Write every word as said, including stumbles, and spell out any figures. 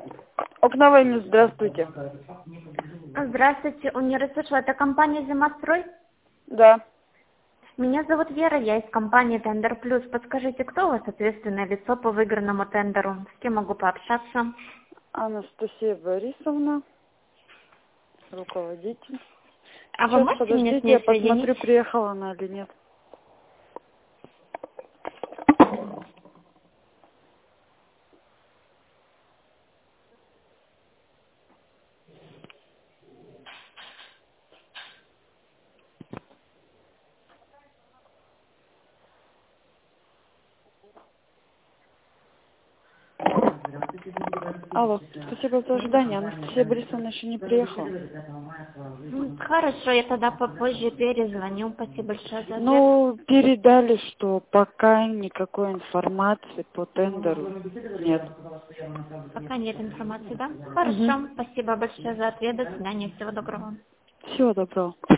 Окна войны, здравствуйте. Здравствуйте, Университет, это компания «Зимострой»? Да. Меня зовут Вера, я из компании «Тендер Плюс». Подскажите, кто у вас ответственное лицо по выигранному тендеру? С кем могу пообщаться? Анастасия Борисовна, руководитель. А вы Сейчас, можете меня с подождите, ней я соединить? посмотрю, приехала она или нет. Алло, спасибо за ожидание. Анастасия Борисовна еще не приехала. М, Хорошо, я тогда попозже перезвоню. Спасибо большое за ответ. Ну, передали, что пока никакой информации по тендеру нет. Пока нет информации, да? Угу. Хорошо, спасибо большое за ответ. До свидания, всего доброго. Всего доброго.